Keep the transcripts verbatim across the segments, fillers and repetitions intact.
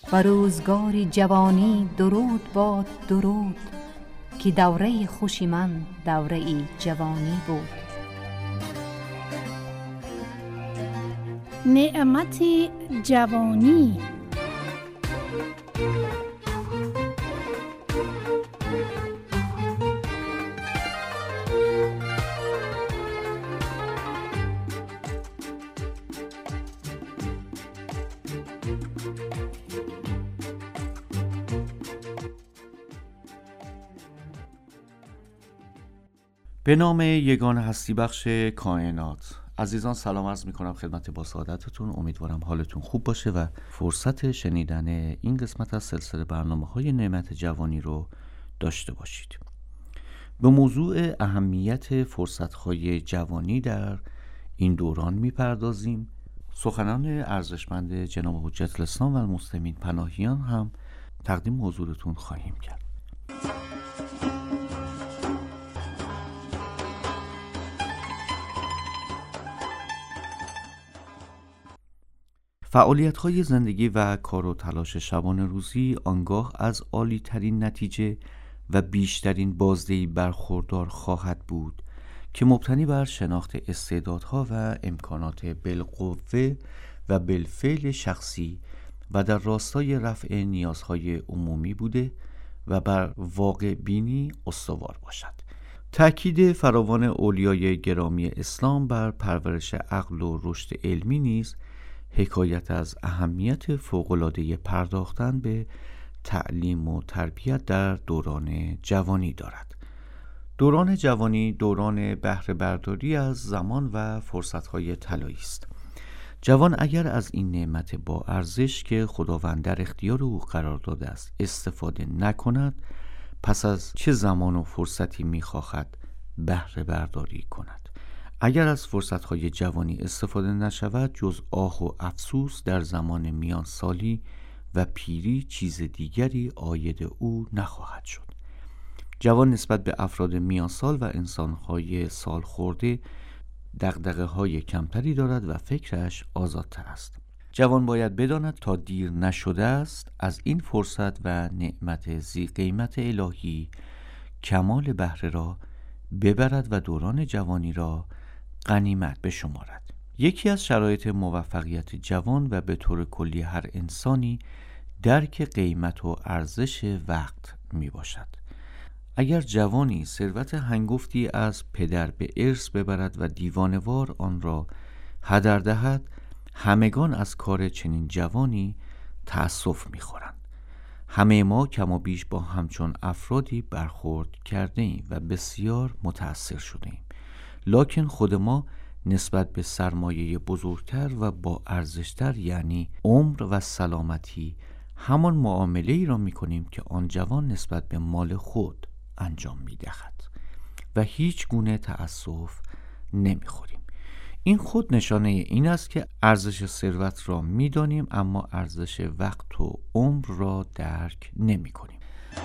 و روزگار جوانی درود باد درود، که دوره خوشی من دوره جوانی بود. نعمت جوانی. به نام یگان هستی بخش کائنات. عزیزان سلام عرض می کنم خدمت با سعادتتون. امیدوارم حالتون خوب باشه و فرصت شنیدن این قسمت از سلسله برنامه های نعمت جوانی رو داشته باشید. به موضوع اهمیت فرصت های جوانی در این دوران می پردازیم. سخنان ارزشمند جناب حجت الاسلام و المسلمین پناهیان هم تقدیم حضورتون خواهیم کرد. فعالیت‌های زندگی و کار و تلاش شبانه روزی آنگاه از عالی ترین نتیجه و بیشترین بازدهی برخوردار خواهد بود که مبتنی بر شناخت استعدادها و امکانات بالقوه و بالفعل شخصی و در راستای رفع نیازهای عمومی بوده و بر واقع بینی استوار باشد. تأکید فراوان اولیای گرامی اسلام بر پرورش عقل و رشد علمی نیز حکایت از اهمیت فوق‌العاده پرداختن به تعلیم و تربیت در دوران جوانی دارد. دوران جوانی دوران بهره برداری از زمان و فرصت‌های طلایی است. جوان اگر از این نعمت با ارزش که خداوند در اختیار او قرار داده است استفاده نکند، پس از چه زمان و فرصتی می‌خواهد بهره برداری کند؟ اگر از فرصت‌های جوانی استفاده نشود، جز آه و افسوس در زمان میان سالی و پیری چیز دیگری عاید او نخواهد شد. جوان نسبت به افراد میان سال و انسان‌های سال خورده دغدغه‌های کمتری دارد و فکرش آزادتر است. جوان باید بداند تا دیر نشده است از این فرصت و نعمت ذی قیمت الهی کمال بهره را ببرد و دوران جوانی را غنیمت بشمارد. یکی از شرایط موفقیت جوان و به طور کلی هر انسانی درک قیمت و ارزش وقت می باشد. اگر جوانی ثروت هنگفتی از پدر به ارث ببرد و دیوانوار آن را هدر دهد، همگان از کار چنین جوانی تأسف می خورند. همه ما کم و بیش با همچون افرادی برخورد کرده ایم و بسیار متأثر شده ایم. لکن خود ما نسبت به سرمایه بزرگتر و با ارزشتر یعنی عمر و سلامتی همان معامله ای را می کنیم که آن جوان نسبت به مال خود انجام می دهد و هیچ گونه تأسف نمی خوریم. این خود نشانه این است که ارزش ثروت را می دانیم اما ارزش وقت و عمر را درک نمی کنیم.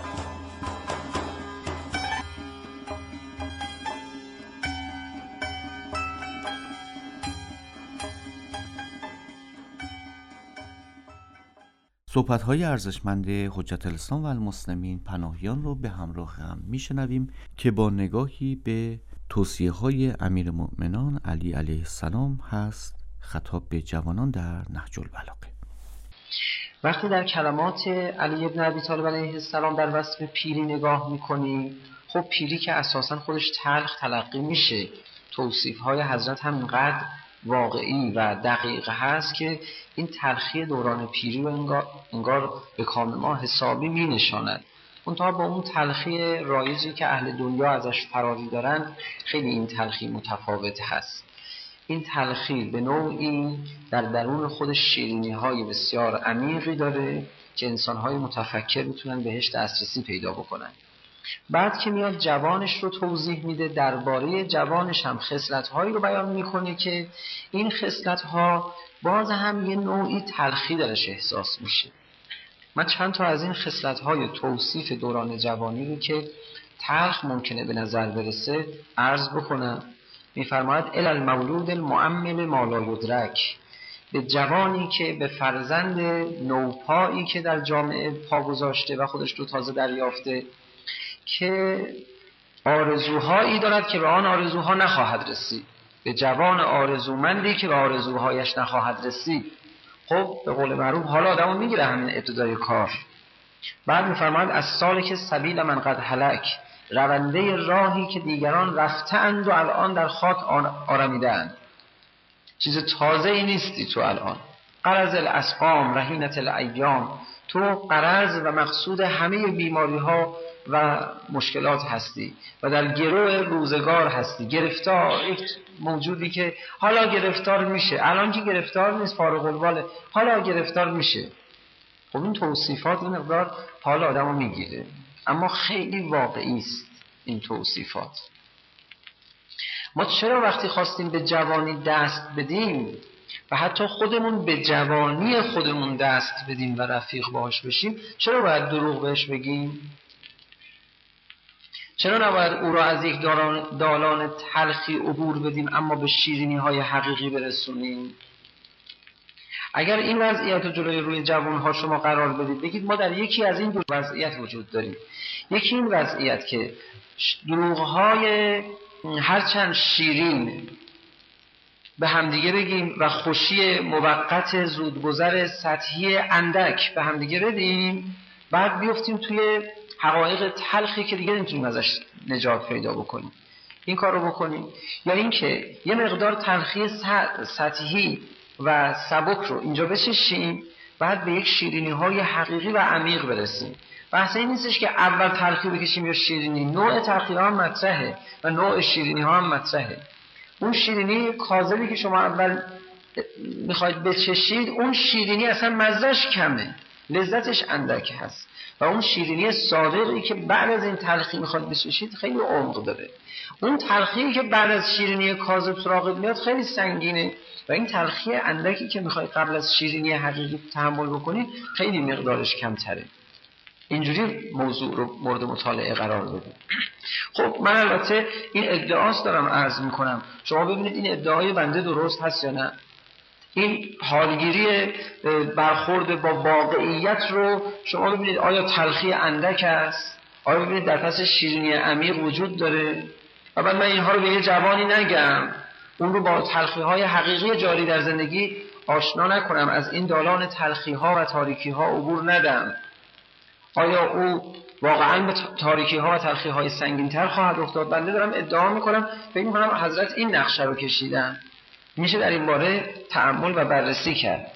صحبت‌های ارزشمند حجت الاسلام و المسلمین پناهیان رو به همراه هم میشنویم که با نگاهی به توصیه‌های امیرالمؤمنان علی علیه السلام هست خطاب به جوانان در نهج البلاغه. وقتی در کلمات علی ابن ابی طالب علیه السلام در وصف پیری نگاه می‌کنیم، خب پیری که اساساً خودش تلخ تلقی میشه، توصیف‌های حضرت هم اینقدر واقعی و دقیق هست که این تلخی دوران پیری رو انگار, انگار به کام ما حسابی می نشاند. منتها با اون تلخی رایجی که اهل دنیا ازش فراری دارن خیلی این تلخی متفاوت هست. این تلخی به نوعی در درون خودش شیرینی های بسیار عمیقی داره که انسان های متفکر میتونن بهش دسترسی پیدا بکنن. بعد که میاد جوانش رو توضیح میده، درباره جوانش هم خصلت‌هایی رو بیان میکنه که این خصلت‌ها باز هم یه نوعی تلخی درش احساس میشه. من چند تا از این خصلت‌های توصیف دوران جوانی رو که تلخ ممکنه به نظر برسه عرض بکنم. میفرماید الی المولود المؤمل ما لا یدرک، به جوانی که به فرزند نوپایی که در جامعه پا گذاشته و خودش رو تازه دریافته که آرزوهایی دارد که به آن آرزوها نخواهد رسید، به جوان آرزومندی که به آرزوهایش نخواهد رسید. خب به قول معروف حالا آدمو میگیره همین ابتدای کار. بعد میفرماید از سالک سبیل من قد هلک، رونده راهی که دیگران رفتند و الان در خاک آرمیدند. چیز تازه ای نیستی تو الان. قرض الاسقام رهینت الایام، تو قرض و مقصود همه بیماری ها و مشکلات هستی و در گروه روزگار هستی، گرفتار، یک موجودی که حالا گرفتار میشه، الان که گرفتار نیست فارغ الباله، حالا گرفتار میشه. خب این توصیفات این مقدار حالا آدمو میگیره، اما خیلی واقعی است این توصیفات. ما چرا وقتی خواستیم به جوانی دست بدیم و حتی خودمون به جوانی خودمون دست بدیم و رفیق باهاش بشیم، چرا باید دروغ بهش بگیم؟ چرا نباید او را از یک دالان تلخی عبور بدیم اما به شیرینی های حقیقی برسونیم؟ اگر این وضعیت رو جلوی روی جوانها شما قرار بدید، بگید ما در یکی از این دو وضعیت وجود داریم. یکی این وضعیت که دروغ‌های هرچند شیرین به همدیگه بگیم و خوشی موقت زودگذر سطحی اندک به همدیگه بدیم، بعد بیفتیم توی حقایق تلخی که دیگه نمیتونیم ازش نجات پیدا بکنیم. این کار رو بکنیم، یا اینکه یه مقدار تلخی سطحی و سبک رو اینجا بچشیم، بعد به یک شیرینی های حقیقی و عمیق برسیم. بحث این نیستش که اول تلخی بکشیم یا شیرینی، نوع تلخی ها هم مطرحه و نوع شیرینی ها هم مطرحه. اون شیرینی کاذبی که شما اول میخواید بچشید، اون شیرینی اصلا مزهش کمه، لذتش اندک هست، و اون شیرینی صادقی که بعد از این تلخی میخواید بچشید خیلی عمق داره. اون تلخی که بعد از شیرینی کاذب سراغت میاد خیلی سنگینه، و این تلخی اندکی که میخواید قبل از شیرینی حقیقی تحمل بکنید خیلی مقدارش کمتره. اینجوری موضوع رو مورد مطالعه قرار بدید. خب من البته این ادعاست دارم عرض میکنم، شما ببینید این ادعای بنده درست هست یا نه. این حالگیری برخورد با واقعیت رو شما ببینید آیا تلخی اندک است، آیا ببینید در پس شیرینی عمیق وجود داره. و بعد من اینها رو به یه جوانی نگم، اون رو با تلخی های حقیقی جاری در زندگی آشنا نکنم، از این دالان تلخی ها و تاریکی ها عبور ندم. آیا او واقعا به تاریکی ها و تلخی های سنگین تر خواهد افتاد؟ بنده دارم ادعا میکنم، فکر میکنم حضرت این نقشه رو کشیدن، میشه در این باره تأمل و بررسی کرد.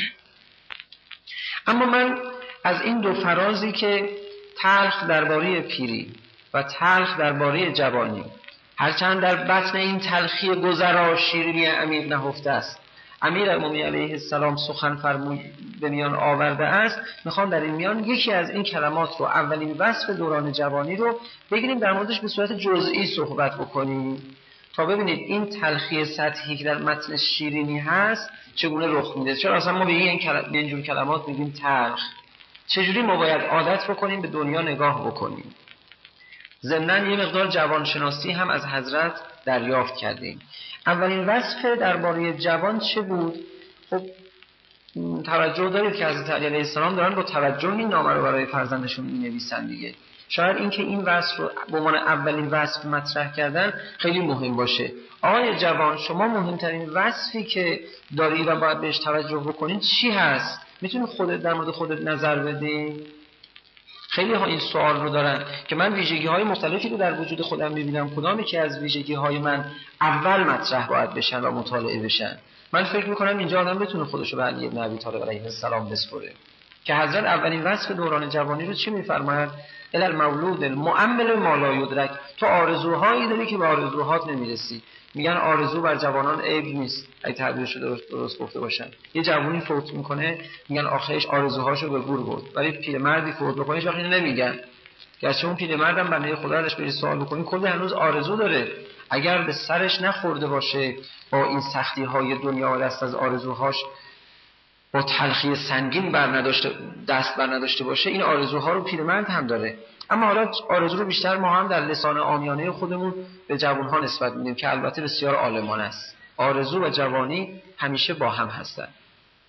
اما من از این دو فرازی که تلخ درباره پیری و تلخ درباره جوانی، هرچند در بطن این تلخی گذرا شیرینی عمیق نهفته است، امیرالمومنین علیه السلام سخن فرمود به میان آورده است، میخوام در این میان یکی از این کلمات رو، اولین وصف دوران جوانی رو بگیریم، در موردش به صورت جزئی صحبت بکنیم تا ببینید این تلخی سطحی که در متن شیرینی هست چگونه رخ میده. چرا اصلا ما به این کل... به اینجور کلمات میگیم تلخ؟ چجوری ما باید عادت بکنیم به دنیا نگاه بکنیم؟ ضمناً یه مقدار جوانشناسی هم از حضرت دریافت کردیم. اولین وصف درباره جوان چه بود؟ خب توجه دارید که حضرت علی علیه السلام دارن با توجه این نامه رو برای فرزندشون می‌نویسن دیگه. شاید این که این وصف رو به عنوان اولین وصف مطرح کردن خیلی مهم باشه. آقای جوان، شما مهمترین وصفی که داری و باید بهش توجه بکنید چی هست؟ میتونی خودت در مورد خودت نظر بدی؟ خیلی ها این سوال رو دارن که من ویژگی های مختلفی رو در وجود خودم میبینم، کدامی که از ویژگی های من اول مطرح باید بشن و مطالعه بشن. من فکر میکنم اینجا آدم بتونه خودش رو به علی بن ابی طالب علیه السلام بسپره که حضرت اولین وصف دوران جوانی رو چی میفرماید؟ الی المولود المؤمل ما لا یدرک، تو آرزوهایی داری که به آرزوهات نمیرسی. میگن آرزو بر جوانان عیب نیست اگه تعبیرش درست درست گفته باشن. یه جوانی فوت میکنه میگن آخرش آرزوهاشو به گور برد، ولی پیرمردی فوت بکنه هیچ وقت نمیگن. گرچه اون پیرمردم بنده خدا ازش بری سوال بکنی کلی هنوز آرزو داره، اگر به سرش نخورده باشه با این سختی های دنیا و دست از آرزوهاش با تلخی سنگین بر نداشته دست بر نداشته باشه، این آرزوها رو پیرمرد هم داره. اما حالا آرزو رو بیشتر ما هم در لسان عامیانه خودمون به جوانها نسبت میدیم که البته بسیار عالمانه است. آرزو و جوانی همیشه با هم هستن.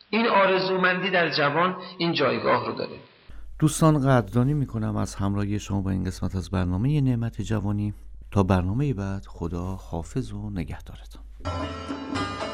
این آرزومندی در جوان این جایگاه رو داره. دوستان قدردانی میکنم از همراهی شما با این قسمت از برنامه نعمت جوانی. تا برنامه بعد، خدا حافظ و نگهدارتان.